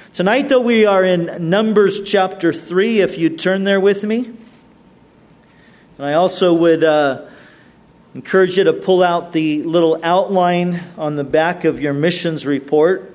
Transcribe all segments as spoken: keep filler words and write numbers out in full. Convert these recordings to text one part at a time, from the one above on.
Tonight, though, we are in Numbers chapter three, if you'd turn there with me. And I also would uh, encourage you to pull out the little outline on the back of your missions report.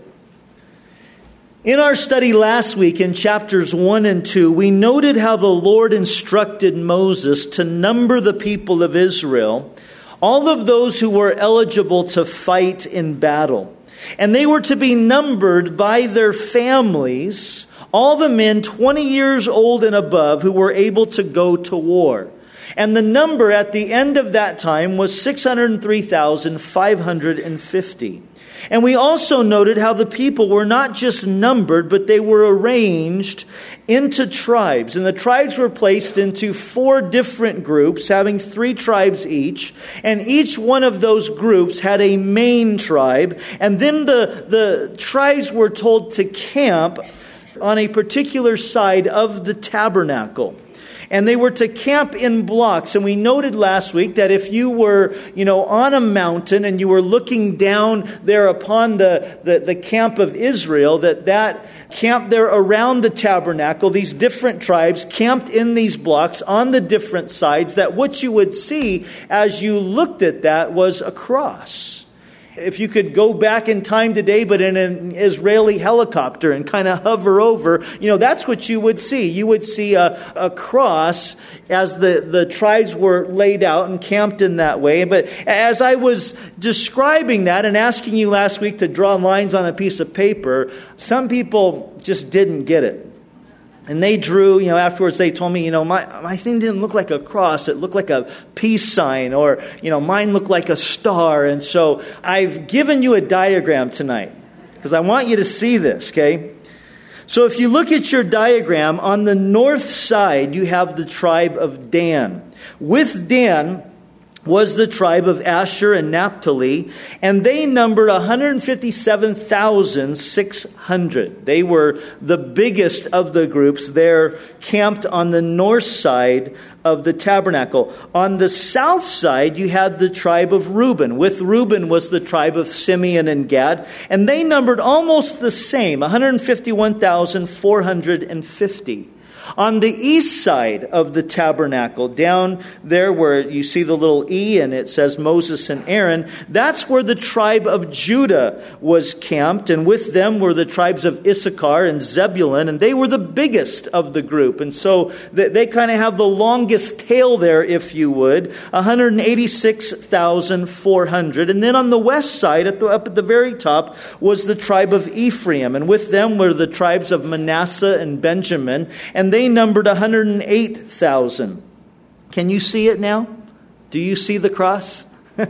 In our study last week in chapters one and two, we noted how the Lord instructed Moses to number the people of Israel, all of those who were eligible to fight in battle. And they were to be numbered by their families, all the men twenty years old and above who were able to go to war. And the number at the end of that time was six hundred three thousand five hundred fifty. And we also noted how the people were not just numbered, but they were arranged into tribes. And the tribes were placed into four different groups, having three tribes each. And each one of those groups had a main tribe. And then the, the tribes were told to camp on a particular side of the tabernacle. And they were to camp in blocks. And we noted last week that if you were, you know, on a mountain and you were looking down there upon the, the, the camp of Israel, that that camp there around the tabernacle, these different tribes camped in these blocks on the different sides, that what you would see as you looked at that was a cross. If you could go back in time today, but in an Israeli helicopter and kind of hover over, you know, that's what you would see. You would see a, a cross as the, the tribes were laid out and camped in that way. But as I was describing that and asking you last week to draw lines on a piece of paper, some people just didn't get it. And they drew, you know, afterwards they told me, you know, my, my thing didn't look like a cross. It looked like a peace sign, or, you know, mine looked like a star. And so I've given you a diagram tonight because I want you to see this, okay? So if you look at your diagram, on the north side, you have the tribe of Dan. With Dan was the tribe of Asher and Naphtali, and they numbered one hundred fifty-seven thousand six hundred. They were the biggest of the groups. They're camped on the north side of the tabernacle. On the south side, you had the tribe of Reuben. With Reuben was the tribe of Simeon and Gad, and they numbered almost the same, one hundred fifty-one thousand four hundred fifty. On the east side of the tabernacle, down there where you see the little E and it says Moses and Aaron, that's where the tribe of Judah was camped. And with them were the tribes of Issachar and Zebulun, and they were the biggest of the group. And so they, they kind of have the longest tail there, if you would, one hundred eighty-six thousand four hundred. And then on the west side, at the, up at the very top, was the tribe of Ephraim. And with them were the tribes of Manasseh and Benjamin, and they numbered one hundred eight thousand. Can you see it now? Do you see the cross?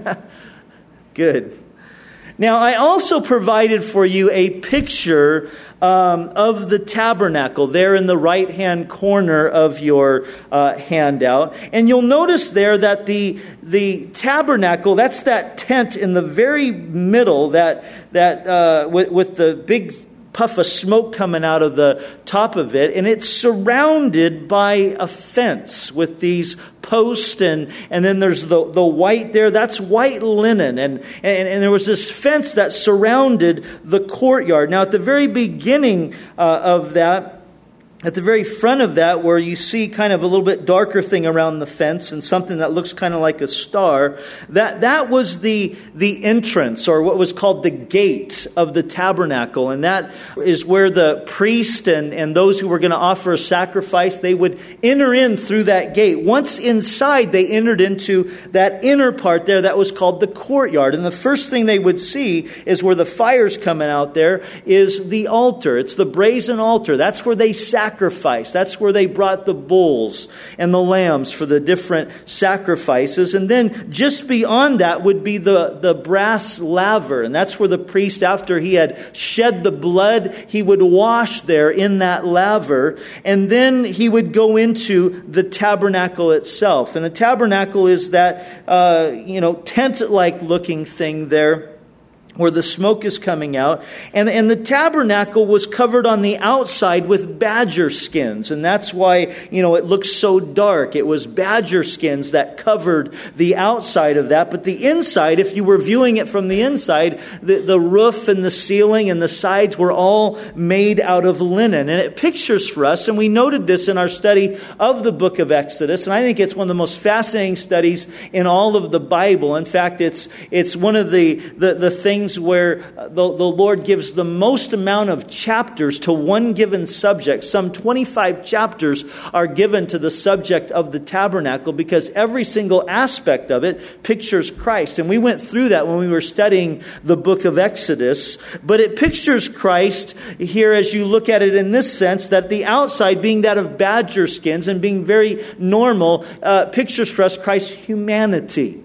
Good. Now, I also provided for you a picture um, of the tabernacle there in the right-hand corner of your uh, handout. And you'll notice there that the the tabernacle, that's that tent in the very middle, that, that uh, with, with the big puff of smoke coming out of the top of it, and it's surrounded by a fence with these posts, and, and then there's the, the white there, that's white linen, and, and, and there was this fence that surrounded the courtyard. Now at the very beginning uh, of that, at the very front of that, where you see kind of a little bit darker thing around the fence and something that looks kind of like a star, that, that was the, the entrance, or what was called the gate of the tabernacle. And that is where the priest and, and those who were going to offer a sacrifice, they would enter in through that gate. Once inside, they entered into that inner part there that was called the courtyard. And the first thing they would see is where the fire's coming out there is the altar. It's the brazen altar. That's where they sacrificed. Sacrifice. That's where they brought the bulls and the lambs for the different sacrifices. And then just beyond that would be the, the brass laver. And that's where the priest, after he had shed the blood, he would wash there in that laver. And then he would go into the tabernacle itself. And the tabernacle is that, uh, you know, tent-like looking thing there, where the smoke is coming out. And, and the tabernacle was covered on the outside with badger skins. And that's why, you know, it looks so dark. It was badger skins that covered the outside of that. But the inside, if you were viewing it from the inside, the, the roof and the ceiling and the sides were all made out of linen. And it pictures for us, and we noted this in our study of the book of Exodus, and I think it's one of the most fascinating studies in all of the Bible. In fact, it's it's one of the, the, the things where the, the Lord gives the most amount of chapters to one given subject. Some twenty-five chapters are given to the subject of the tabernacle because every single aspect of it pictures Christ. And we went through that when we were studying the book of Exodus. But it pictures Christ here as you look at it in this sense, that the outside being that of badger skins and being very normal, uh, pictures for us Christ's humanity.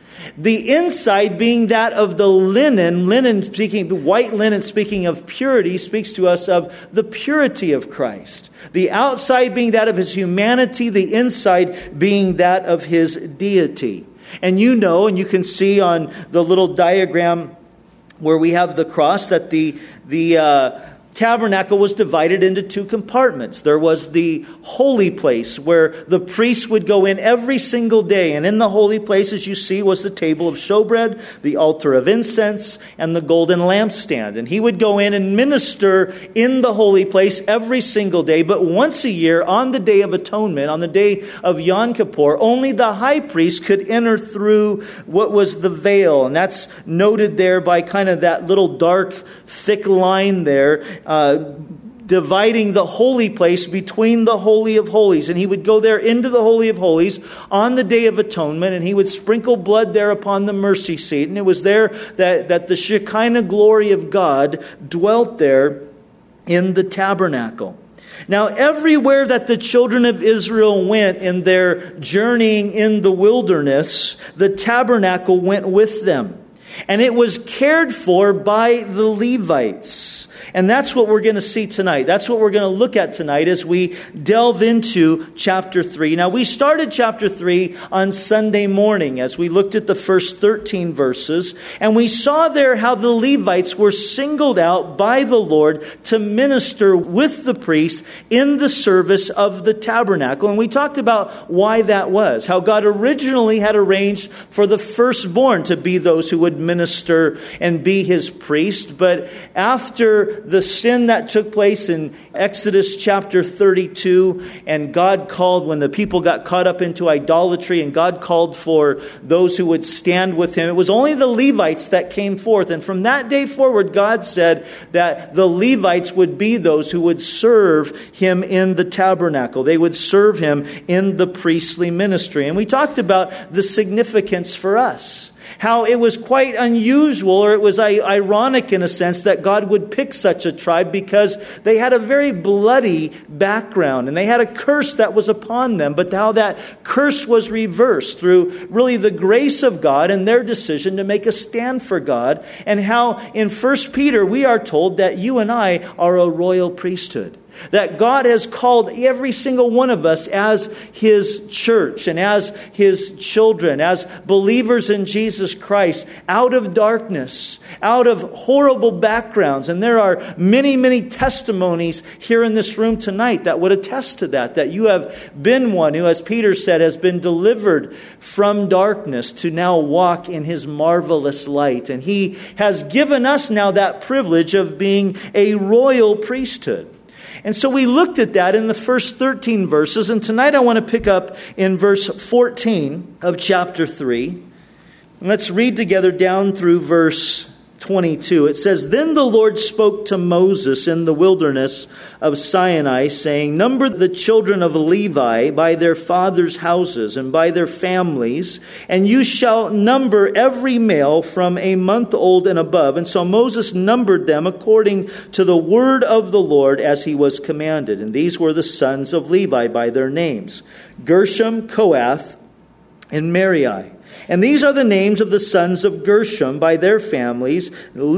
The inside being that of the linen, linen speaking, white linen speaking of purity, speaks to us of the purity of Christ. The outside being that of his humanity, the inside being that of his deity. And you know, and you can see on the little diagram where we have the cross, that the, the, uh, tabernacle was divided into two compartments. There was the holy place where the priest would go in every single day. And in the holy place, as you see, was the table of showbread, the altar of incense, and the golden lampstand. And he would go in and minister in the holy place every single day. But once a year, on the Day of Atonement, on the day of Yom Kippur, only the high priest could enter through what was the veil. And that's noted there by kind of that little dark, thick line there. Uh, dividing the holy place between the Holy of Holies. And he would go there into the Holy of Holies on the Day of Atonement, and he would sprinkle blood there upon the mercy seat. And it was there that, that the Shekinah glory of God dwelt there in the tabernacle. Now, everywhere that the children of Israel went in their journeying in the wilderness, the tabernacle went with them. And it was cared for by the Levites. And that's what we're going to see tonight. That's what we're going to look at tonight as we delve into chapter three. Now, we started chapter three on Sunday morning as we looked at the first thirteen verses. And we saw there how the Levites were singled out by the Lord to minister with the priests in the service of the tabernacle. And we talked about why that was. How God originally had arranged for the firstborn to be those who would minister and be his priest. But after the sin that took place in Exodus chapter thirty-two, and God called, when the people got caught up into idolatry, and God called for those who would stand with him, it was only the Levites that came forth. And from that day forward, God said that the Levites would be those who would serve him in the tabernacle. They would serve him in the priestly ministry. And we talked about the significance for us. How it was quite unusual, or it was ironic in a sense, that God would pick such a tribe because they had a very bloody background and they had a curse that was upon them. But how that curse was reversed through really the grace of God and their decision to make a stand for God. And how in First Peter we are told that you and I are a royal priesthood. That God has called every single one of us as his church and as his children, as believers in Jesus Christ, out of darkness, out of horrible backgrounds. And there are many, many testimonies here in this room tonight that would attest to that, that you have been one who, as Peter said, has been delivered from darkness to now walk in his marvelous light. And he has given us now that privilege of being a royal priesthood. And so we looked at that in the first thirteen verses. And tonight I want to pick up in verse fourteen of chapter three. And let's read together down through verse twenty-two. It says, "Then the Lord spoke to Moses in the wilderness of Sinai, saying, Number the children of Levi by their fathers' houses and by their families, and you shall number every male from a month old and above. And so Moses numbered them according to the word of the Lord as he was commanded. And these were the sons of Levi by their names, Gershom, Kohath, and Merari. And these are the names of the sons of Gershom by their families,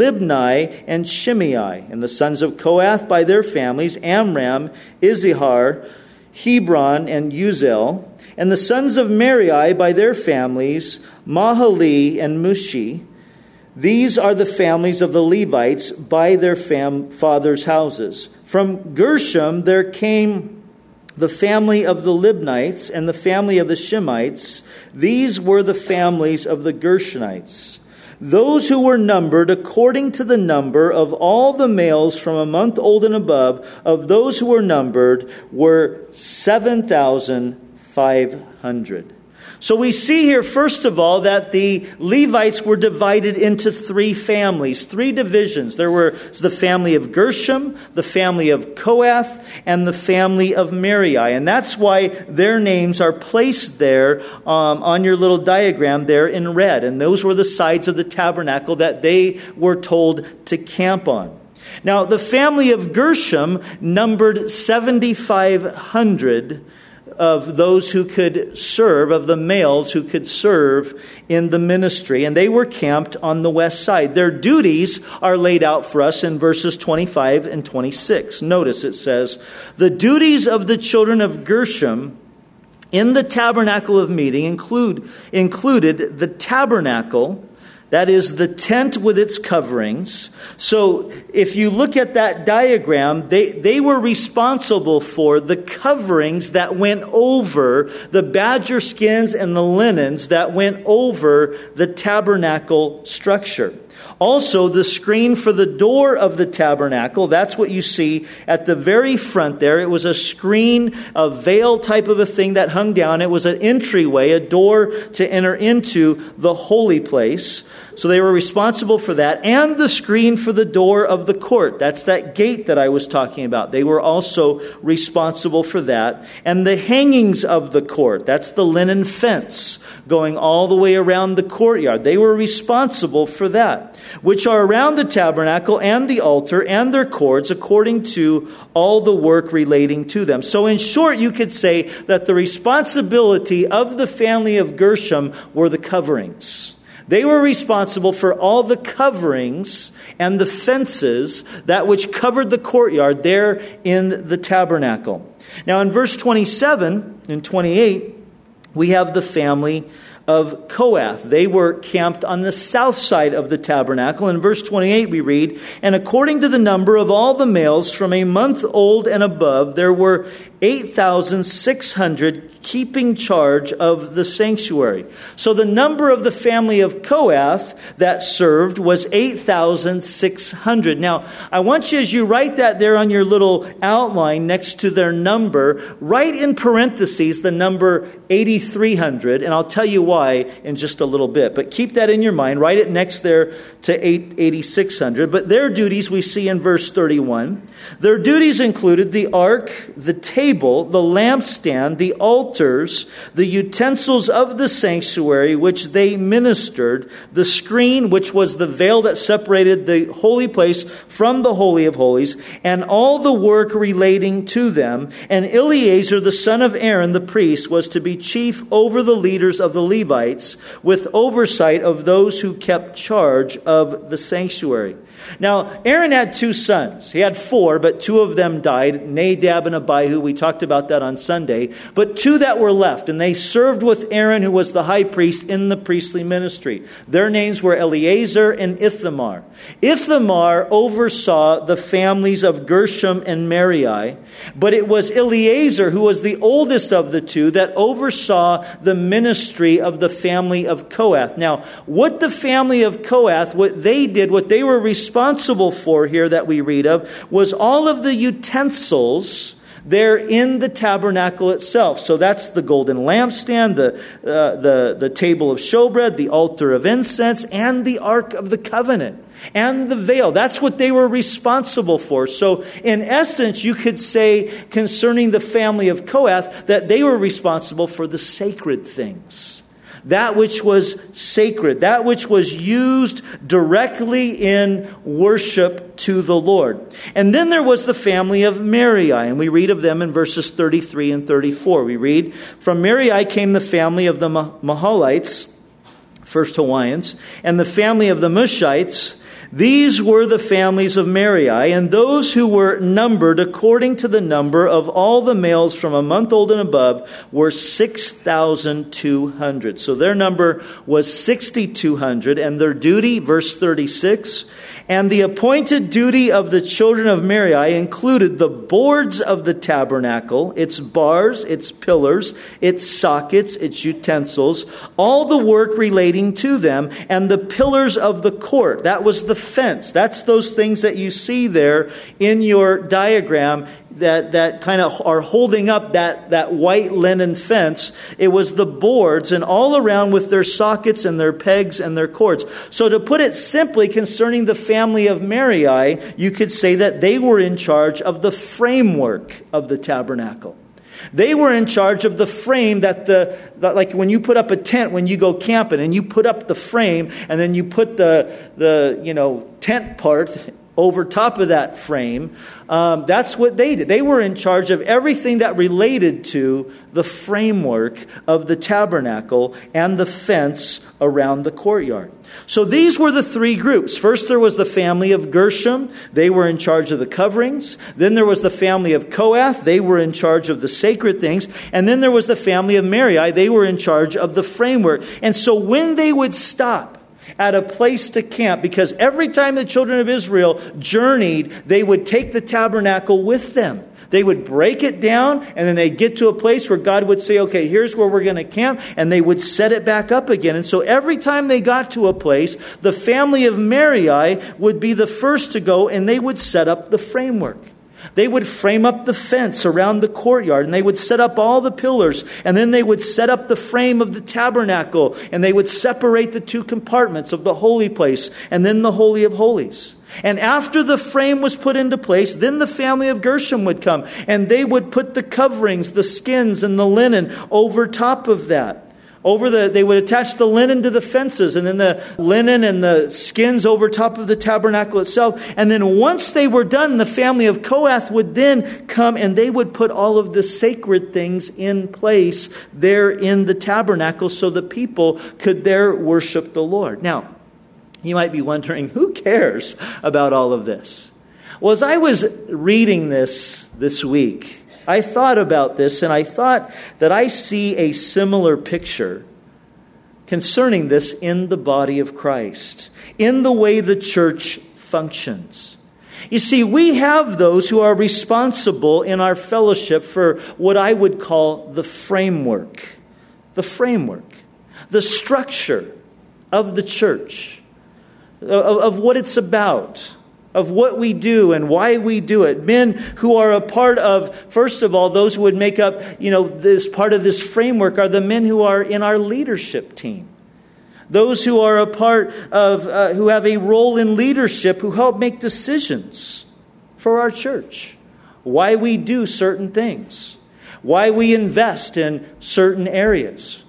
Libni and Shimei. And the sons of Kohath by their families, Amram, Izihar, Hebron, and Uzel. And the sons of Merari by their families, Mahali and Mushi. These are the families of the Levites by their fam- fathers' houses. From Gershom there came the family of the Libnites and the family of the Shimites. These were the families of the Gershonites. Those who were numbered according to the number of all the males from a month old and above, of those who were numbered, were seven thousand five hundred. So we see here, first of all, that the Levites were divided into three families, three divisions. There were the family of Gershom, the family of Kohath, and the family of Merari. And that's why their names are placed there um, on your little diagram there in red. And those were the sides of the tabernacle that they were told to camp on. Now, the family of Gershom numbered seventy-five hundred of those who could serve, of the males who could serve in the ministry. And they were camped on the west side. Their duties are laid out for us in verses twenty-five and twenty-six. Notice it says, the duties of the children of Gershom in the tabernacle of meeting include included the tabernacle, that is the tent with its coverings. So if you look at that diagram, they, they were responsible for the coverings that went over the badger skins and the linens that went over the tabernacle structure. Also, the screen for the door of the tabernacle, that's what you see at the very front there. It was a screen, a veil type of a thing that hung down. It was an entryway, a door to enter into the holy place. So they were responsible for that. And the screen for the door of the court. That's that gate that I was talking about. They were also responsible for that. And the hangings of the court. That's the linen fence going all the way around the courtyard. They were responsible for that, which are around the tabernacle and the altar and their cords according to all the work relating to them. So in short, you could say that the responsibility of the family of Gershom were the coverings. They were responsible for all the coverings and the fences, that which covered the courtyard there in the tabernacle. Now in verse twenty-seven and twenty-eight, we have the family of Kohath. They were camped on the south side of the tabernacle. In verse twenty-eight we read, and according to the number of all the males from a month old and above, there were eight thousand six hundred keeping charge of the sanctuary. So the number of the family of Kohath that served was eight thousand six hundred. Now, I want you, as you write that there on your little outline next to their number, write in parentheses the number eighty-three hundred, and I'll tell you why in just a little bit. But keep that in your mind. Write it next there to eighty-six hundred. But their duties we see in verse thirty-one. Their duties included the ark, the table, the lampstand, the altars, the utensils of the sanctuary which they ministered, the screen, which was the veil that separated the holy place from the Holy of Holies, and all the work relating to them. And Eleazar, the son of Aaron, the priest, was to be chief over the leaders of the Levites, with oversight of those who kept charge of the sanctuary. Now, Aaron had two sons. He had four, but two of them died, Nadab and Abihu. We talked about that on Sunday. But two that were left, and they served with Aaron, who was the high priest, in the priestly ministry. Their names were Eleazar and Ithamar. Ithamar oversaw the families of Gershom and Merari, but it was Eleazar, who was the oldest of the two, that oversaw the ministry of the family of Kohath. Now, what the family of Kohath, what they did, what they were responsible responsible for here that we read of, was all of the utensils there in the tabernacle itself. So that's the golden lampstand, the, uh, the, the table of showbread, the altar of incense, and the Ark of the Covenant, and the veil. That's what they were responsible for. So in essence, you could say concerning the family of Kohath that they were responsible for the sacred things. That which was sacred, that which was used directly in worship to the Lord. And then there was the family of Merari, and we read of them in verses thirty-three and thirty-four. We read, from Merari came the family of the Mahalites, first Hawaiians, and the family of the Mushites. These were the families of Merari, and those who were numbered according to the number of all the males from a month old and above were six thousand two hundred. So their number was six thousand two hundred, and their duty, verse thirty-six, and the appointed duty of the children of Merari included the boards of the tabernacle, its bars, its pillars, its sockets, its utensils, all the work relating to them, and the pillars of the court. That was the fence. That's those things that you see there in your diagram that, that kind of are holding up that, that white linen fence. It was the boards, and all around with their sockets and their pegs and their cords. So to put it simply, concerning the family of Merari, you could say that they were in charge of the framework of the tabernacle. They were in charge of the frame that the, that like when you put up a tent when you go camping, and you put up the frame, and then you put the, the you know, tent part over top of that frame. Um, that's what they did. They were in charge of everything that related to the framework of the tabernacle and the fence around the courtyard. So these were the three groups. First, there was the family of Gershom. They were in charge of the coverings. Then there was the family of Kohath. They were in charge of the sacred things. And then there was the family of Merari. They were in charge of the framework. And so when they would stop at a place to camp, because every time the children of Israel journeyed, they would take the tabernacle with them. They would break it down, and then they'd get to a place where God would say, okay, here's where we're going to camp, and they would set it back up again. And so every time they got to a place, the family of Merari would be the first to go, and they would set up the framework. They would frame up the fence around the courtyard, and they would set up all the pillars, and then they would set up the frame of the tabernacle, and they would separate the two compartments of the holy place and then the Holy of Holies. And after the frame was put into place, then the family of Gershom would come, and they would put the coverings, the skins, and the linen over top of that. Over the, they would attach the linen to the fences, and then the linen and the skins over top of the tabernacle itself. And then once they were done, the family of Kohath would then come, and they would put all of the sacred things in place there in the tabernacle so the people could there worship the Lord. Now, you might be wondering, who cares about all of this? Well, as I was reading this this week, I thought about this, and I thought that I see a similar picture concerning this in the body of Christ, in the way the church functions. You see, we have those who are responsible in our fellowship for what I would call the framework, the framework, the structure of the church, of, of what it's about, of what we do and why we do it. Men who are a part of, first of all, those who would make up, you know, this part of this framework are the men who are in our leadership team. Those who are a part of, uh, who have a role in leadership, who help make decisions for our church. Why we do certain things. Why we invest in certain areas.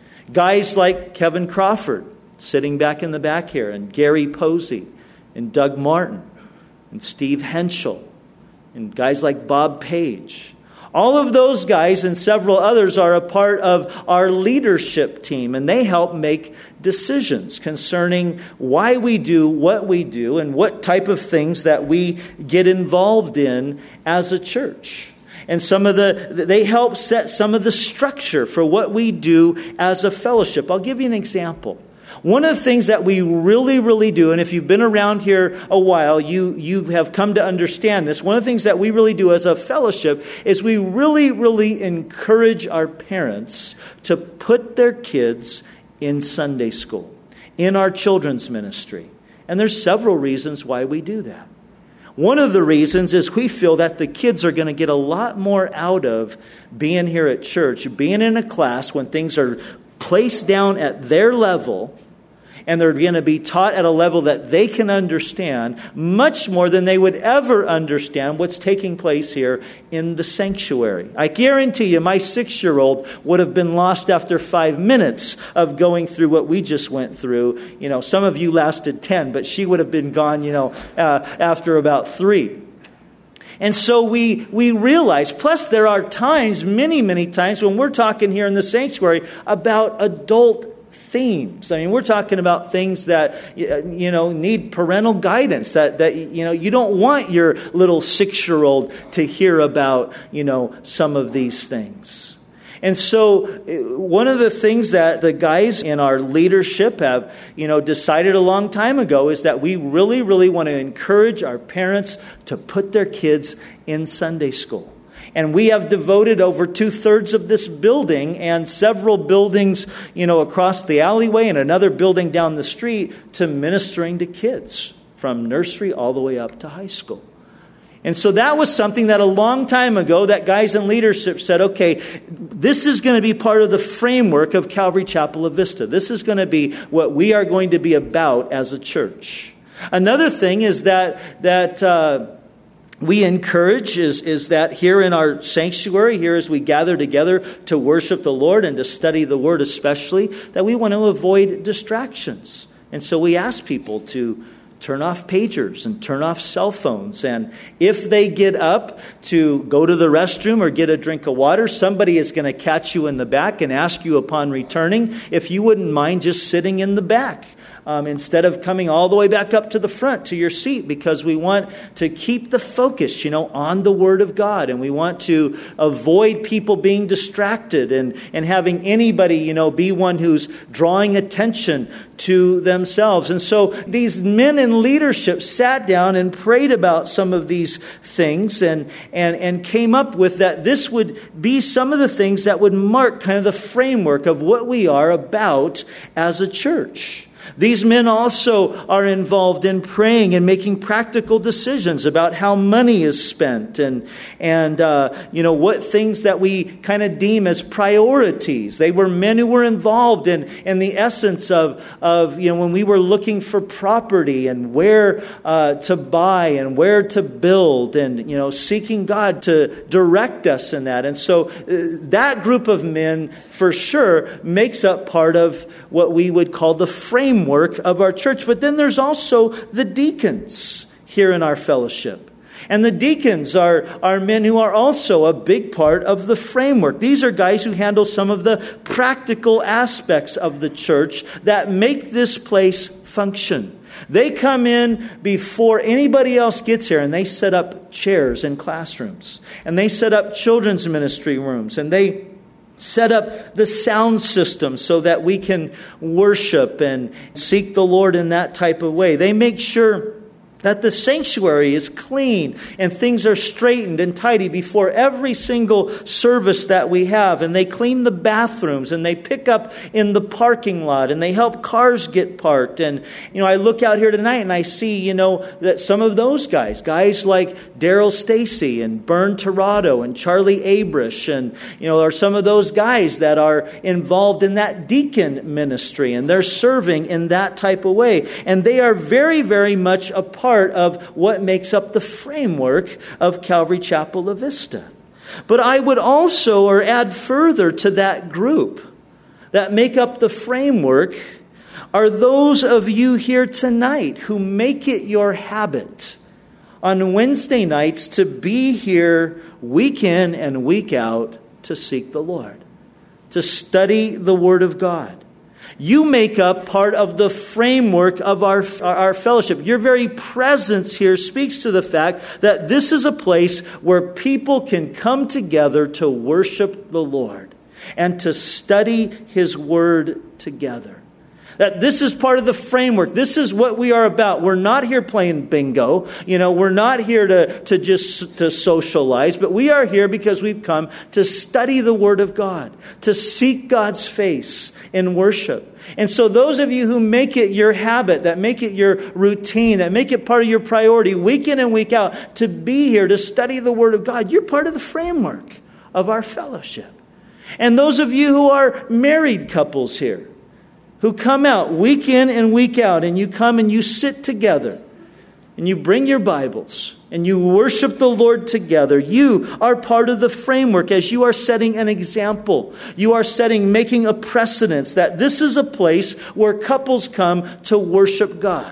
Guys like Kevin Crawford, sitting back in the back here, and Gary Posey, and Doug Martin, and Steve Henschel, and guys like Bob Page. All of those guys and several others are a part of our leadership team, and they help make decisions concerning why we do what we do and what type of things that we get involved in as a church. And some of the, they help set some of the structure for what we do as a fellowship. I'll give you an example. One of the things that we really, really do, and if you've been around here a while, you, you have come to understand this. One of the things that we really do as a fellowship is we really, really encourage our parents to put their kids in Sunday school, in our children's ministry. And there's several reasons why we do that. One of the reasons is we feel that the kids are going to get a lot more out of being here at church, being in a class when things are placed down at their level, and they're going to be taught at a level that they can understand much more than they would ever understand what's taking place here in the sanctuary. I guarantee you my six-year-old would have been lost after five minutes of going through what we just went through. You know, some of you lasted ten, but she would have been gone, you know, uh, after about three. And so we we realize, plus there are times, many, many times, when we're talking here in the sanctuary about adult themes. I mean, we're talking about things that, you know, need parental guidance, that, that you know, you don't want your little six-year-old to hear about, you know, some of these things. And so one of the things that the guys in our leadership have, you know, decided a long time ago is that we really, really want to encourage our parents to put their kids in Sunday school. And we have devoted over two-thirds of this building and several buildings, you know, across the alleyway and another building down the street to ministering to kids from nursery all the way up to high school. And so that was something that a long time ago that guys in leadership said, okay, this is going to be part of the framework of Calvary Chapel of Vista. This is going to be what we are going to be about as a church. Another thing is that that uh, we encourage is, is that here in our sanctuary, here as we gather together to worship the Lord and to study the Word especially, that we want to avoid distractions. And so we ask people to turn off pagers and turn off cell phones. And if they get up to go to the restroom or get a drink of water, somebody is going to catch you in the back and ask you upon returning if you wouldn't mind just sitting in the back. Um, instead of coming all the way back up to the front to your seat, because we want to keep the focus, you know, on the Word of God. And we want to avoid people being distracted and, and having anybody, you know, be one who's drawing attention to themselves. And so these men in leadership sat down and prayed about some of these things and, and, and came up with that this would be some of the things that would mark kind of the framework of what we are about as a church. These men also are involved in praying and making practical decisions about how money is spent and, and uh, you know, what things that we kind of deem as priorities. They were men who were involved in, in the essence of, of, you know, when we were looking for property and where uh, to buy and where to build and, you know, seeking God to direct us in that. And so uh, that group of men for sure makes up part of what we would call the framework Work of our church. But then there's also the deacons here in our fellowship. And the deacons are, are men who are also a big part of the framework. These are guys who handle some of the practical aspects of the church that make this place function. They come in before anybody else gets here and they set up chairs in classrooms. And they set up children's ministry rooms. And they set up the sound system so that we can worship and seek the Lord in that type of way. They make sure that the sanctuary is clean and things are straightened and tidy before every single service that we have. And they clean the bathrooms and they pick up in the parking lot and they help cars get parked. And, you know, I look out here tonight and I see, you know, that some of those guys, guys like Daryl Stacy and Bern Tirado and Charlie Abrish and, you know, are some of those guys that are involved in that deacon ministry and they're serving in that type of way. And they are very, very much a part of what makes up the framework of Calvary Chapel of Vista. But I would also, or add further to that group that make up the framework, are those of you here tonight who make it your habit on Wednesday nights to be here week in and week out to seek the Lord, to study the Word of God. You make up part of the framework of our, our fellowship. Your very presence here speaks to the fact that this is a place where people can come together to worship the Lord and to study His Word together. That this is part of the framework. This is what we are about. We're not here playing bingo. You know, we're not here to, to just to socialize, but we are here because we've come to study the Word of God, to seek God's face in worship. And so those of you who make it your habit, that make it your routine, that make it part of your priority week in and week out to be here to study the Word of God, you're part of the framework of our fellowship. And those of you who are married couples here, who come out week in and week out, and you come and you sit together, and you bring your Bibles, and you worship the Lord together. You are part of the framework as you are setting an example. You are setting, making a precedence that this is a place where couples come to worship God.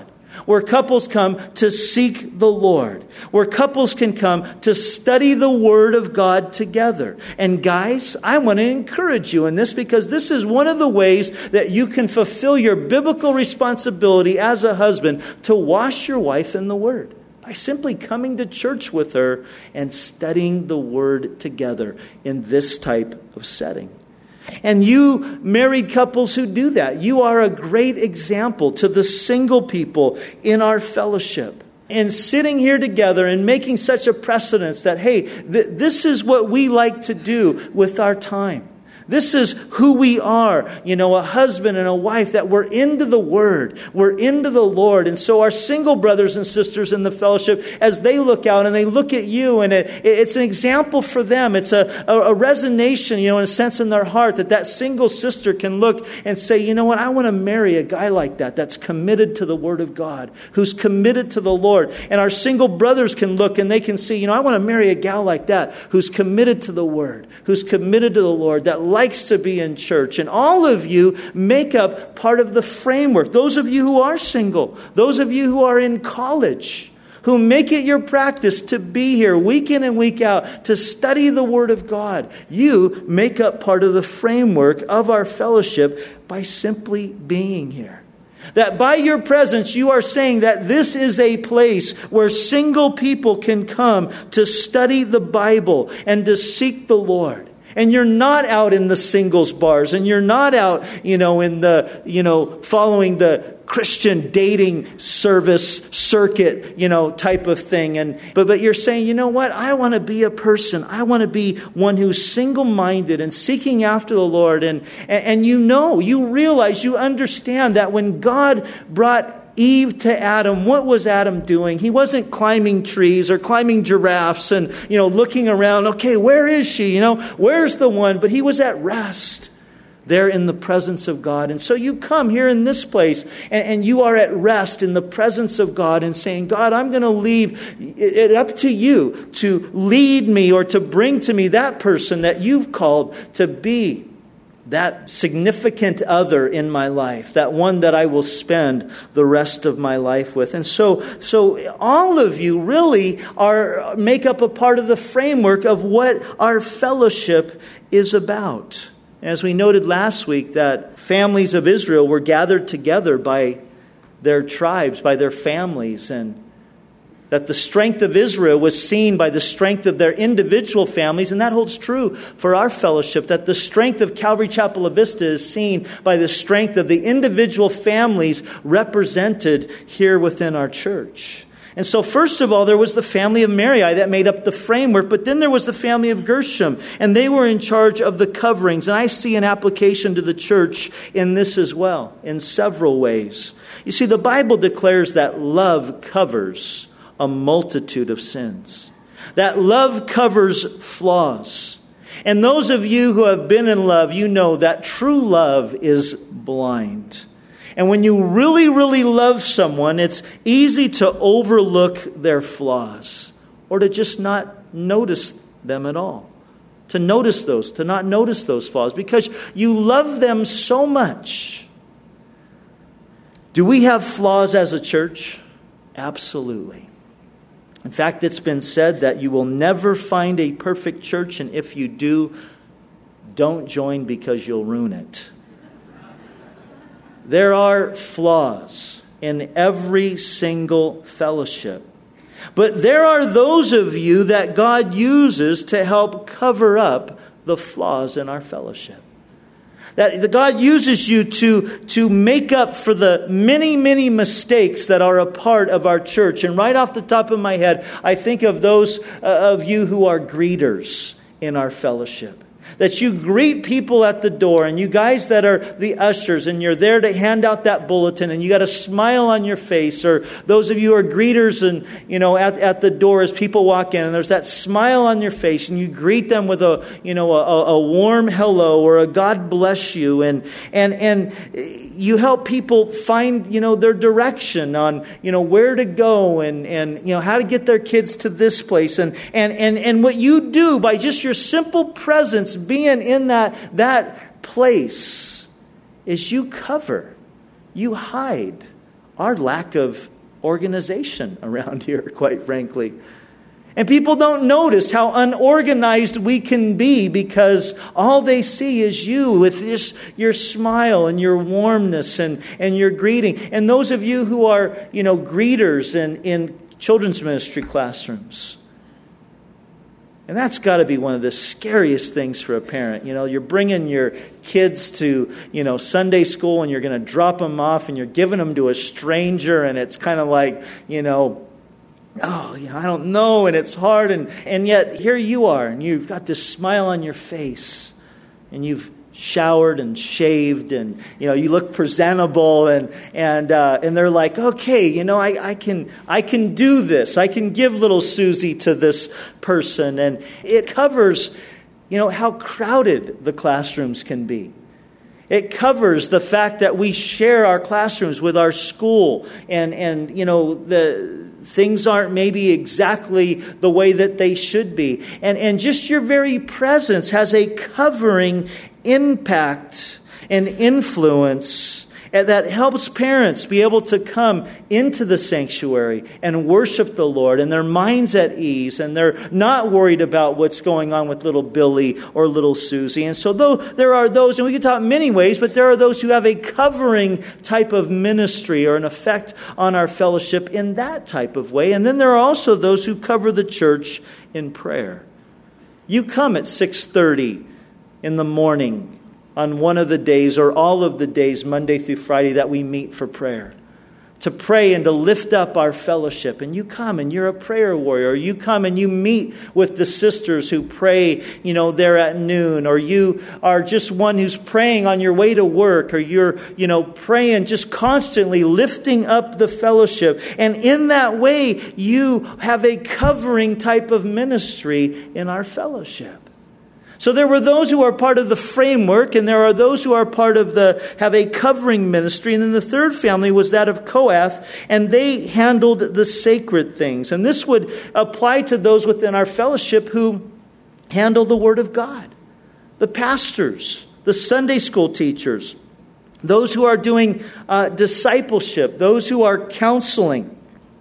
where couples come to seek the Lord, where couples can come to study the Word of God together. And guys, I want to encourage you in this, because this is one of the ways that you can fulfill your biblical responsibility as a husband to wash your wife in the Word, by simply coming to church with her and studying the Word together in this type of setting. And you married couples who do that, you are a great example to the single people in our fellowship. And sitting here together and making such a precedence that, hey, th- this is what we like to do with our time. This is who we are, you know, a husband and a wife, that we're into the Word, we're into the Lord. And so our single brothers and sisters in the fellowship, as they look out and they look at you, and it, it's an example for them. It's a, a, a resonation, you know, in a sense in their heart, that that single sister can look and say, you know what, I want to marry a guy like that, that's committed to the Word of God, who's committed to the Lord. And our single brothers can look and they can see, you know, I want to marry a gal like that, who's committed to the Word, who's committed to the Lord, that likes to be in church. And all of you make up part of the framework. Those of you who are single, those of you who are in college, who make it your practice to be here week in and week out to study the Word of God, you make up part of the framework of our fellowship by simply being here. That by your presence, you are saying that this is a place where single people can come to study the Bible and to seek the Lord. And you're not out in the singles bars, and you're not out, you know, in the, you know, following the Christian dating service circuit, you know, type of thing. And but but you're saying, you know what? I want to be a person. I want to be one who's single-minded and seeking after the Lord. And, and and you know, you realize, you understand that when God brought Eve to Adam, what was Adam doing? He wasn't climbing trees or climbing giraffes and, you know, looking around. Okay, where is she? You know, where's the one? But he was at rest there in the presence of God. And so you come here in this place and, and you are at rest in the presence of God and saying, God, I'm going to leave it up to you to lead me or to bring to me that person that you've called to be that significant other in my life, that one that I will spend the rest of my life with. And so, so all of you really are make up a part of the framework of what our fellowship is about. As we noted last week, that families of Israel were gathered together by their tribes, by their families, and that the strength of Israel was seen by the strength of their individual families. And that holds true for our fellowship, that the strength of Calvary Chapel La Vista is seen by the strength of the individual families represented here within our church. And so first of all, there was the family of Merari that made up the framework, but then there was the family of Gershom, and they were in charge of the coverings. And I see an application to the church in this as well, in several ways. You see, the Bible declares that love covers a multitude of sins. That love covers flaws. And those of you who have been in love, you know that true love is blind. And when you really, really love someone, it's easy to overlook their flaws or to just not notice them at all. To notice those, to not notice those flaws because you love them so much. Do we have flaws as a church? Absolutely. In fact, it's been said that you will never find a perfect church, and if you do, don't join because you'll ruin it. There are flaws in every single fellowship. But there are those of you that God uses to help cover up the flaws in our fellowship. That God uses you to, to make up for the many, many mistakes that are a part of our church. And right off the top of my head, I think of those uh, of you who are greeters in our fellowship. That you greet people at the door, and you guys that are the ushers, and you're there to hand out that bulletin, and you got a smile on your face, or those of you who are greeters and you know at, at the door as people walk in, and there's that smile on your face, and you greet them with a you know a, a warm hello or a God bless you, and and and you help people find you know their direction on you know where to go and and you know how to get their kids to this place, and and and and what you do by just your simple presence being in that, that place is you cover, you hide our lack of organization around here, quite frankly. And people don't notice how unorganized we can be because all they see is you with this, your smile and your warmness and, and your greeting. And those of you who are, you know, greeters in, in children's ministry classrooms. And that's got to be one of the scariest things for a parent. You know, you're bringing your kids to, you know, Sunday school and you're going to drop them off and you're giving them to a stranger and it's kind of like, you know, oh, you know, I don't know, and it's hard, and, and yet here you are, and you've got this smile on your face, and you've showered and shaved, and you know you look presentable, and and uh, and they're like, okay, you know, I, I can I can do this, I can give little Susie to this person, and it covers, you know, how crowded the classrooms can be. It covers the fact that we share our classrooms with our school, and and you know the. Things aren't maybe exactly the way that they should be. And, and just your very presence has a covering impact and influence that helps parents be able to come into the sanctuary and worship the Lord, and their minds at ease, and they're not worried about what's going on with little Billy or little Susie. And so though there are those, and we can talk many ways, but there are those who have a covering type of ministry or an effect on our fellowship in that type of way. And then there are also those who cover the church in prayer. You come at six thirty in the morning on one of the days or all of the days, Monday through Friday, that we meet for prayer. To pray and to lift up our fellowship. And you come and you're a prayer warrior. You come and you meet with the sisters who pray, you know, there at noon. Or you are just one who's praying on your way to work. Or you're, you know, praying, just constantly lifting up the fellowship. And in that way, you have a covering type of ministry in our fellowship. So there were those who are part of the framework, and there are those who are part of the, have a covering ministry. And then the third family was that of Kohath, and they handled the sacred things. And this would apply to those within our fellowship who handle the Word of God. The pastors, the Sunday school teachers, those who are doing uh, discipleship, those who are counseling,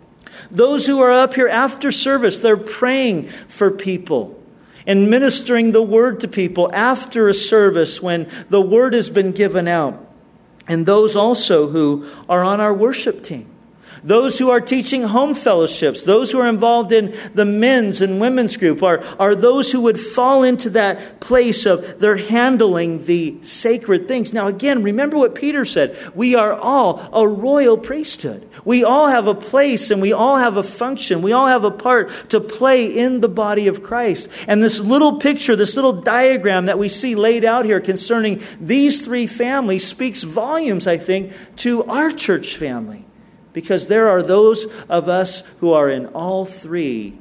those who are up here after service, they're praying for people and ministering the word to people after a service when the word has been given out. And those also who are on our worship team. Those who are teaching home fellowships, those who are involved in the men's and women's group are, are those who would fall into that place of they're handling the sacred things. Now again, remember what Peter said. We are all a royal priesthood. We all have a place and we all have a function. We all have a part to play in the body of Christ. And this little picture, this little diagram that we see laid out here concerning these three families speaks volumes, I think, to our church family. Because there are those of us who are in all three,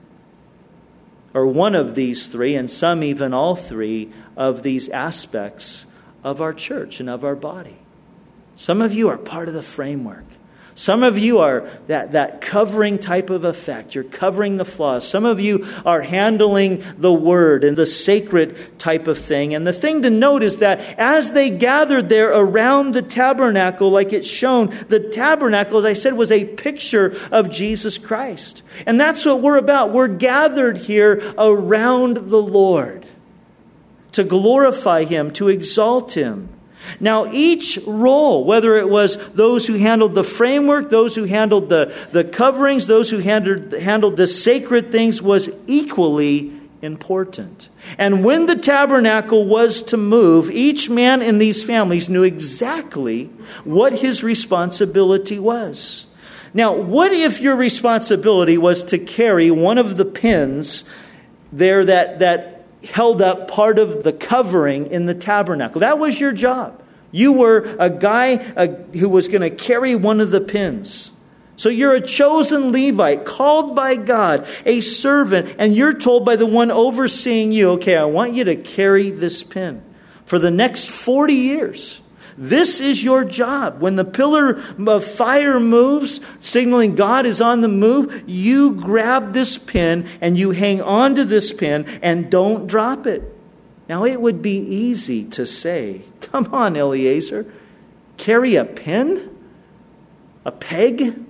or one of these three, and some even all three of these aspects of our church and of our body. Some of you are part of the framework. Some of you are that, that covering type of effect. You're covering the flaws. Some of you are handling the word and the sacred type of thing. And the thing to note is that as they gathered there around the tabernacle, like it's shown, the tabernacle, as I said, was a picture of Jesus Christ. And that's what we're about. We're gathered here around the Lord to glorify Him, to exalt Him. Now, each role, whether it was those who handled the framework, those who handled the, the coverings, those who handled, handled the sacred things, was equally important. And when the tabernacle was to move, each man in these families knew exactly what his responsibility was. Now, what if your responsibility was to carry one of the pins there that that held up part of the covering in the tabernacle? That was your job. You were a guy uh, who was going to carry one of the pins. So you're a chosen Levite, called by God, a servant, and you're told by the one overseeing you, okay, I want you to carry this pin for the next forty years. This is your job. When the pillar of fire moves, signaling God is on the move, you grab this pin and you hang on to this pin and don't drop it. Now, it would be easy to say, come on, Eliezer, carry a pin? A peg?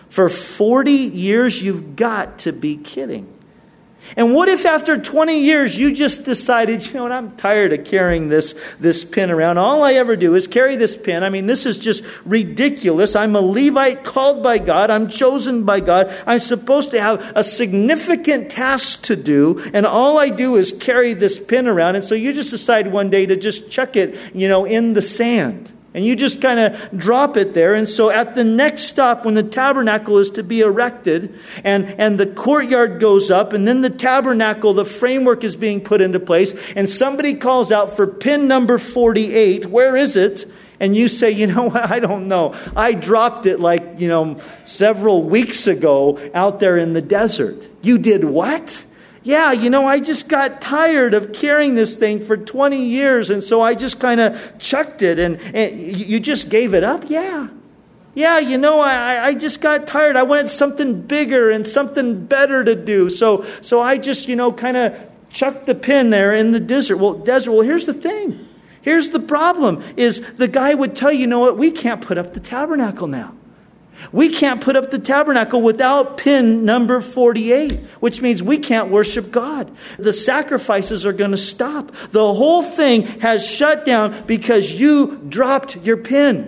For forty years, you've got to be kidding. And what if after twenty years you just decided, you know what, I'm tired of carrying this, this pin around. All I ever do is carry this pin. I mean, this is just ridiculous. I'm a Levite called by God. I'm chosen by God. I'm supposed to have a significant task to do. And all I do is carry this pin around. And so you just decide one day to just chuck it, you know, in the sand. And you just kind of drop it there. And so at the next stop, when the tabernacle is to be erected, and, and the courtyard goes up, and then the tabernacle, the framework is being put into place, and somebody calls out for pin number forty-eight, where is it? And you say, you know what, I don't know. I dropped it like, you know, several weeks ago out there in the desert. You did what? Yeah, you know, I just got tired of carrying this thing for twenty years, and so I just kind of chucked it, and, and you just gave it up? Yeah. Yeah, you know, I, I just got tired. I wanted something bigger and something better to do. So so I just, you know, kind of chucked the pin there in the desert. Well, desert. Well, here's the thing. Here's the problem, is the guy would tell you, you know what, we can't put up the tabernacle now. We can't put up the tabernacle without pin number forty-eight, which means we can't worship God. The sacrifices are going to stop. The whole thing has shut down because you dropped your pin.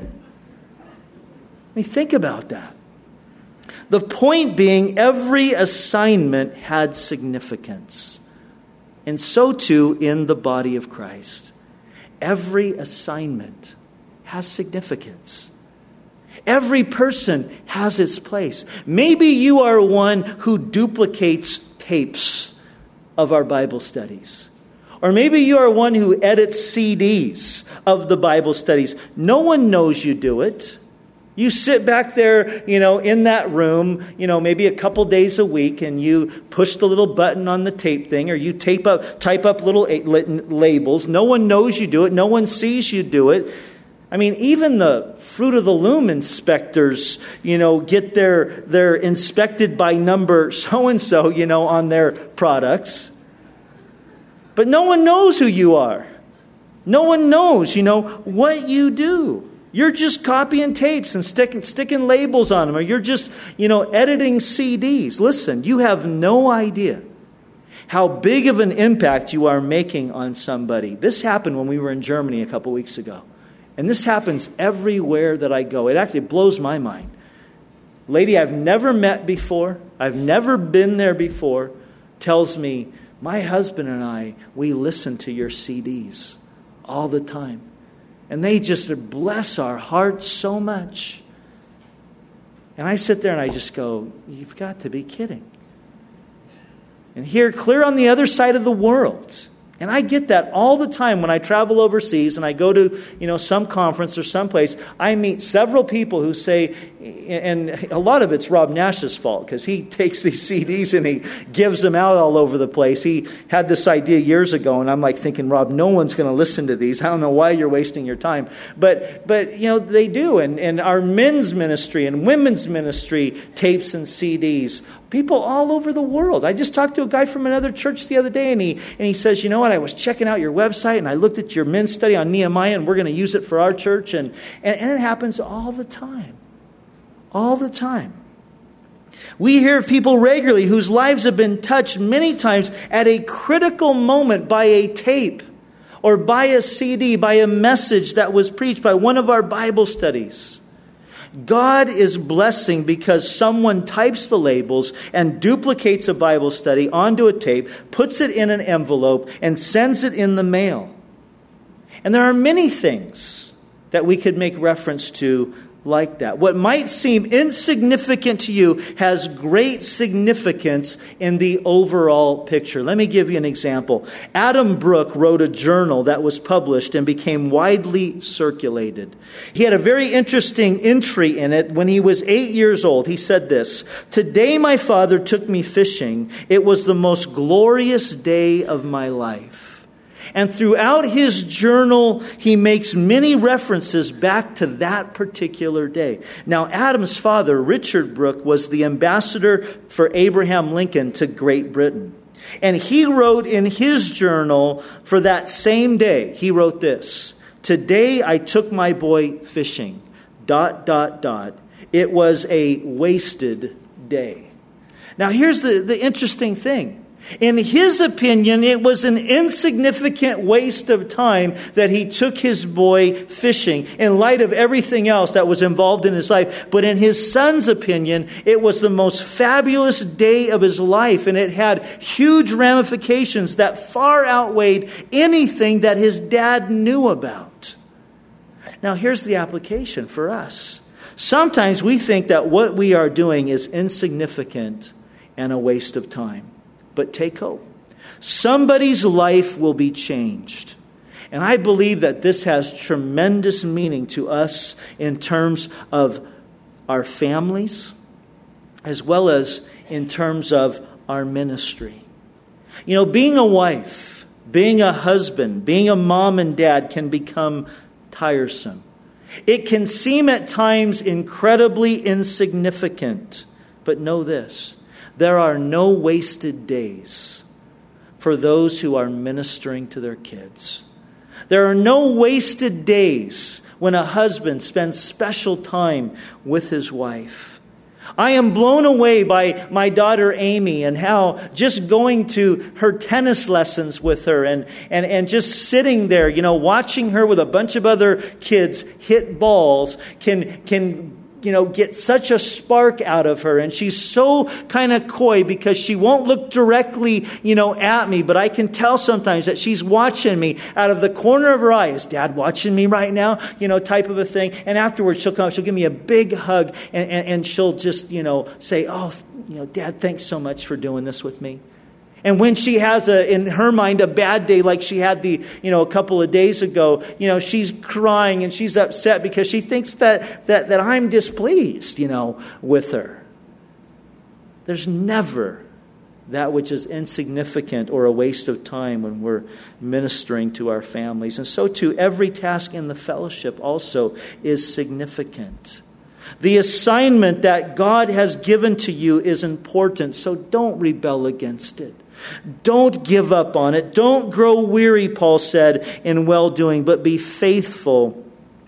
I mean, think about that. The point being, every assignment had significance. And so too in the body of Christ. Every assignment has significance. Every person has its place. Maybe you are one who duplicates tapes of our Bible studies. Or maybe you are one who edits C Ds of the Bible studies. No one knows you do it. You sit back there, you know, in that room, you know, maybe a couple days a week, and you push the little button on the tape thing, or you tape up, type up little labels. No one knows you do it. No one sees you do it. I mean, even the Fruit of the Loom inspectors, you know, get their, they're inspected by number so-and-so, you know, on their products. But no one knows who you are. No one knows, you know, what you do. You're just copying tapes and sticking, sticking labels on them, or you're just, you know, editing C Ds. Listen, you have no idea how big of an impact you are making on somebody. This happened when we were in Germany a couple weeks ago. And this happens everywhere that I go. It actually blows my mind. Lady I've never met before, I've never been there before, tells me, my husband and I, we listen to your C Ds all the time. And they just bless our hearts so much. And I sit there and I just go, you've got to be kidding. And here, clear on the other side of the world, and I get that all the time when I travel overseas and I go to, you know, some conference or someplace. I meet several people who say, and a lot of it's Rob Nash's fault because he takes these C Ds and he gives them out all over the place. He had this idea years ago, and I'm like thinking, Rob, no one's going to listen to these. I don't know why you're wasting your time. But, but you know, they do. And, and our men's ministry and women's ministry tapes and C Ds. People all over the world. I just talked to a guy from another church the other day, and he and he says, you know what, I was checking out your website, and I looked at your men's study on Nehemiah, and we're going to use it for our church. And, and, and it happens all the time. All the time. We hear of people regularly whose lives have been touched many times at a critical moment by a tape or by a C D, by a message that was preached by one of our Bible studies. God is blessing because someone types the labels and duplicates a Bible study onto a tape, puts it in an envelope, and sends it in the mail. And there are many things that we could make reference to like that. What might seem insignificant to you has great significance in the overall picture. Let me give you an example. Adam Brooke wrote a journal that was published and became widely circulated. He had a very interesting entry in it when he was eight years old. He said this, "Today my father took me fishing. It was the most glorious day of my life." And throughout his journal, he makes many references back to that particular day. Now, Adam's father, Richard Brooke, was the ambassador for Abraham Lincoln to Great Britain. And he wrote in his journal for that same day, he wrote this, "Today I took my boy fishing, dot, dot, dot. It was a wasted day. Now here's the, the interesting thing. In his opinion, it was an insignificant waste of time that he took his boy fishing in light of everything else that was involved in his life. But in his son's opinion, it was the most fabulous day of his life, and it had huge ramifications that far outweighed anything that his dad knew about. Now, here's the application for us. Sometimes we think that what we are doing is insignificant and a waste of time. But take hope. Somebody's life will be changed. And I believe that this has tremendous meaning to us in terms of our families, as well as in terms of our ministry. You know, being a wife, being a husband, being a mom and dad can become tiresome. It can seem at times incredibly insignificant. But know this. There are no wasted days for those who are ministering to their kids. There are no wasted days when a husband spends special time with his wife. I am blown away by my daughter Amy and how just going to her tennis lessons with her and, and, and just sitting there, you know, watching her with a bunch of other kids hit balls can can you know, get such a spark out of her. And she's so kind of coy because she won't look directly, you know, at me. But I can tell sometimes that she's watching me out of the corner of her eye. Is Dad watching me right now? You know, type of a thing. And afterwards she'll come, she'll give me a big hug and, and, and she'll just, you know, say, oh, you know, Dad, thanks so much for doing this with me. And when she has a, in her mind, a bad day like she had the, you know, a couple of days ago, you know, she's crying and she's upset because she thinks that, that, that I'm displeased, you know, with her. There's never that which is insignificant or a waste of time when we're ministering to our families. And so too, every task in the fellowship also is significant. The assignment that God has given to you is important, so don't rebel against it. Don't give up on it. Don't grow weary, Paul said, in well-doing, but be faithful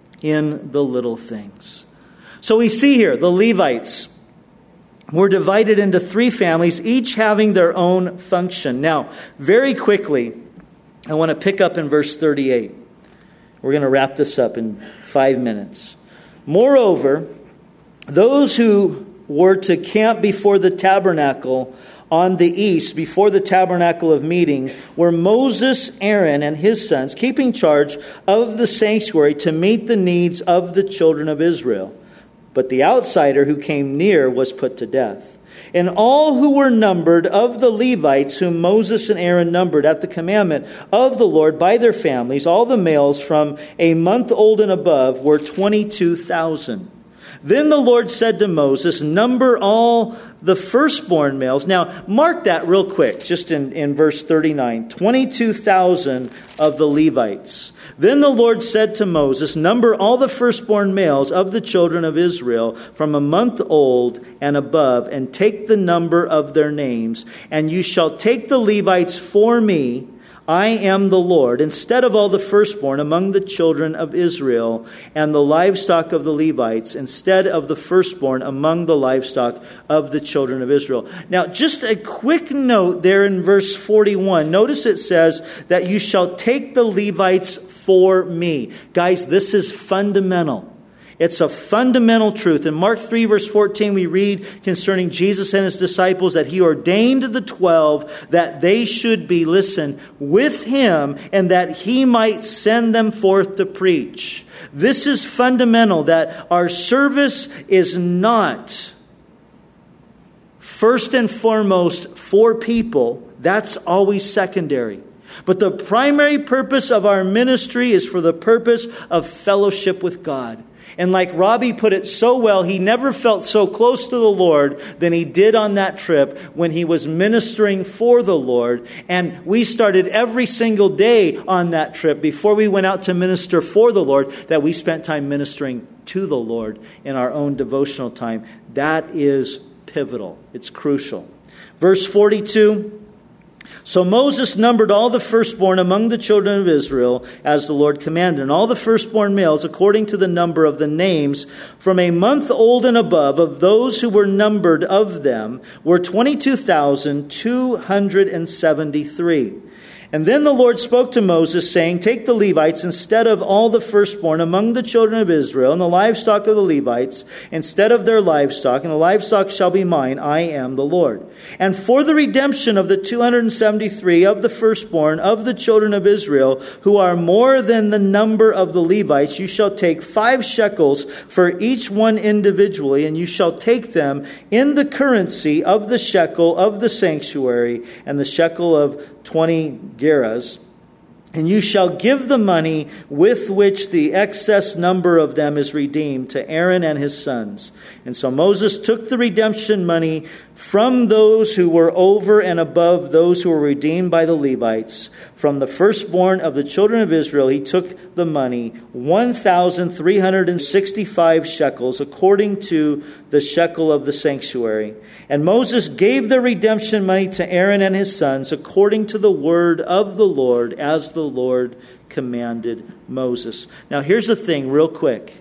in the little things. So we see here the Levites were divided into three families, each having their own function. Now, very quickly, I want to pick up in verse thirty-eight. We're going to wrap this up in five minutes. Moreover, those who were to camp before the tabernacle on the east, before the tabernacle of meeting, were Moses, Aaron, and his sons, keeping charge of the sanctuary to meet the needs of the children of Israel. But the outsider who came near was put to death. And all who were numbered of the Levites, whom Moses and Aaron numbered at the commandment of the Lord by their families, all the males from a month old and above, were twenty-two thousand. Then the Lord said to Moses, number all the firstborn males. Now, mark that real quick, just in, in verse thirty-nine. twenty-two thousand of the Levites. Then the Lord said to Moses, number all the firstborn males of the children of Israel from a month old and above, and take the number of their names. And you shall take the Levites for me. I am the Lord, instead of all the firstborn among the children of Israel, and the livestock of the Levites, instead of the firstborn among the livestock of the children of Israel. Now, just a quick note there in verse forty-one. Notice it says that you shall take the Levites for me. Guys, this is fundamental. It's a fundamental truth. In Mark three, verse fourteen, we read concerning Jesus and his disciples that he ordained the twelve that they should be, listen, with him, and that he might send them forth to preach. This is fundamental, that our service is not first and foremost for people. That's always secondary. But the primary purpose of our ministry is for the purpose of fellowship with God. And like Robbie put it so well, he never felt so close to the Lord than he did on that trip when he was ministering for the Lord. And we started every single day on that trip before we went out to minister for the Lord, that we spent time ministering to the Lord in our own devotional time. That is pivotal. It's crucial. Verse forty-two, So Moses numbered all the firstborn among the children of Israel as the Lord commanded, and all the firstborn males according to the number of the names from a month old and above of those who were numbered of them were twenty-two thousand two hundred seventy-three. And then the Lord spoke to Moses, saying, take the Levites instead of all the firstborn among the children of Israel, and the livestock of the Levites instead of their livestock, and the livestock shall be mine. I am the Lord. And for the redemption of the two hundred seventy-three of the firstborn of the children of Israel, who are more than the number of the Levites, you shall take five shekels for each one individually, and you shall take them in the currency of the shekel of the sanctuary, and the shekel of twenty gerahs, and you shall give the money with which the excess number of them is redeemed to Aaron and his sons. And so Moses took the redemption money from those who were over and above those who were redeemed by the Levites. From the firstborn of the children of Israel, he took the money, one thousand three hundred sixty-five shekels, according to the shekel of the sanctuary. And Moses gave the redemption money to Aaron and his sons, according to the word of the Lord, as the Lord commanded Moses. Now here's the thing, real quick.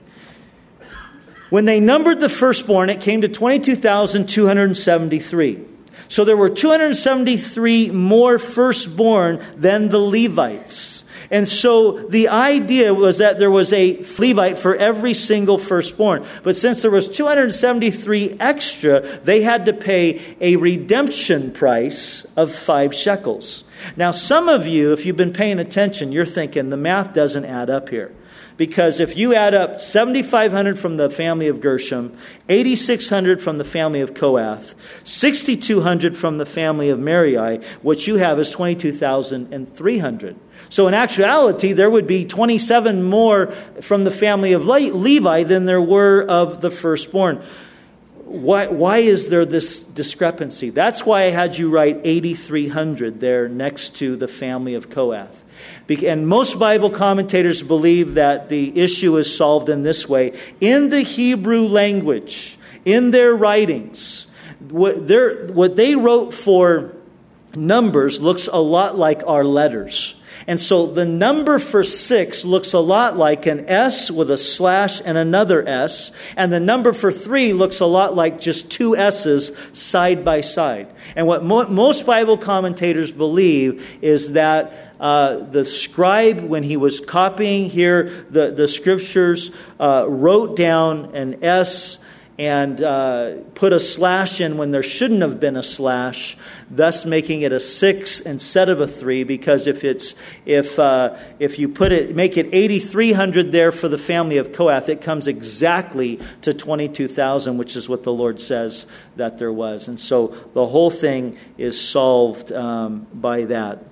When they numbered the firstborn, it came to twenty-two thousand two hundred seventy-three. So there were two hundred seventy-three more firstborn than the Levites. And so the idea was that there was a Levite for every single firstborn. But since there was two hundred seventy-three extra, they had to pay a redemption price of five shekels. Now, some of you, if you've been paying attention, you're thinking the math doesn't add up here. Because if you add up seven thousand five hundred from the family of Gershom, eight thousand six hundred from the family of Kohath, six thousand two hundred from the family of Merari, what you have is twenty-two thousand three hundred. So in actuality, there would be twenty-seven more from the family of Levi than there were of the firstborn. Why, why is there this discrepancy? That's why I had you write eight thousand three hundred there next to the family of Kohath. And most Bible commentators believe that the issue is solved in this way. In the Hebrew language, in their writings, what, what they wrote for numbers looks a lot like our letters. And so the number for six looks a lot like an S with a slash and another S. And the number for three looks a lot like just two S's side by side. And what mo- most Bible commentators believe is that uh, the scribe, when he was copying here the, the scriptures, uh, wrote down an S and uh, put a slash in when there shouldn't have been a slash, thus making it a six instead of a three. Because if it's if uh, if you put it make it eight thousand three hundred there for the family of Kohath, it comes exactly to twenty-two thousand, which is what the Lord says that there was. And so the whole thing is solved um, by that.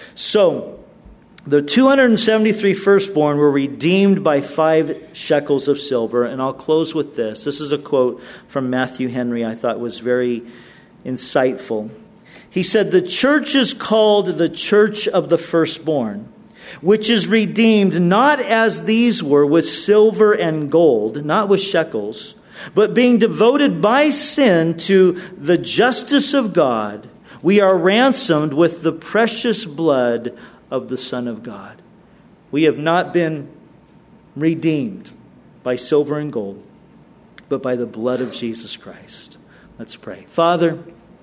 So the two hundred seventy-three firstborn were redeemed by five shekels of silver. And I'll close with this. This is a quote from Matthew Henry I thought was very insightful. He said, "The church is called the church of the firstborn, which is redeemed not as these were with silver and gold, not with shekels, but being devoted by sin to the justice of God, we are ransomed with the precious blood of the Son of God." We have not been redeemed by silver and gold, but by the blood of Jesus Christ. Let's pray. Father,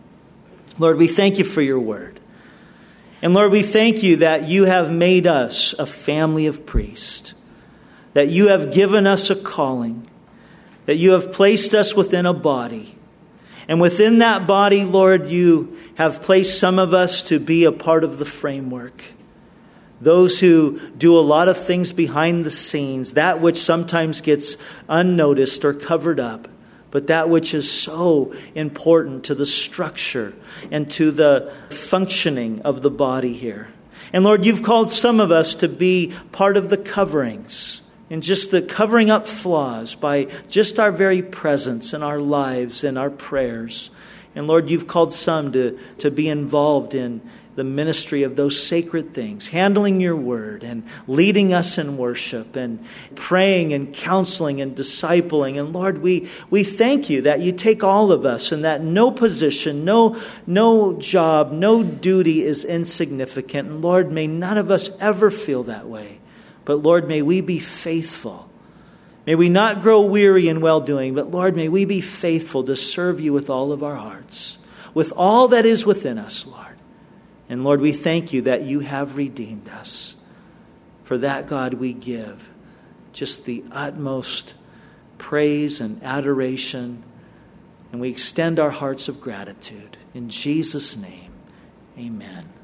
Lord, we thank you for your word. And Lord, we thank you that you have made us a family of priests, that you have given us a calling, that you have placed us within a body. And within that body, Lord, you have placed some of us to be a part of the framework. Those who do a lot of things behind the scenes, that which sometimes gets unnoticed or covered up, but that which is so important to the structure and to the functioning of the body here. And Lord, you've called some of us to be part of the coverings and just the covering up flaws by just our very presence in our lives and our prayers. And Lord, you've called some to, to be involved in the ministry of those sacred things, handling your word and leading us in worship and praying and counseling and discipling. And Lord, we, we thank you that you take all of us and that no position, no, no job, no duty is insignificant. And Lord, may none of us ever feel that way. But Lord, may we be faithful. May we not grow weary in well-doing, but Lord, may we be faithful to serve you with all of our hearts, with all that is within us, Lord. And Lord, we thank you that you have redeemed us. For that, God, we give just the utmost praise and adoration, and we extend our hearts of gratitude. In Jesus' name, amen.